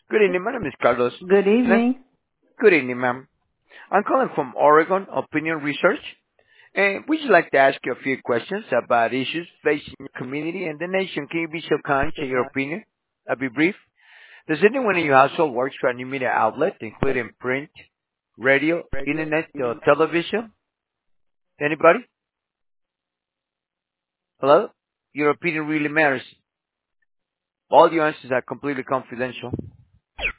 Good evening. My name is Carlos. Good evening. Good evening, ma'am. I'm calling from Oregon Opinion Research, and we'd just like to ask you a few questions about issues facing your community and the nation. Can you be so kind, share your opinion? I'll be brief. Does anyone in your household work for a new media outlet, including print, radio, internet, or television? Anybody? Hello? Your opinion really matters. All your answers are completely confidential.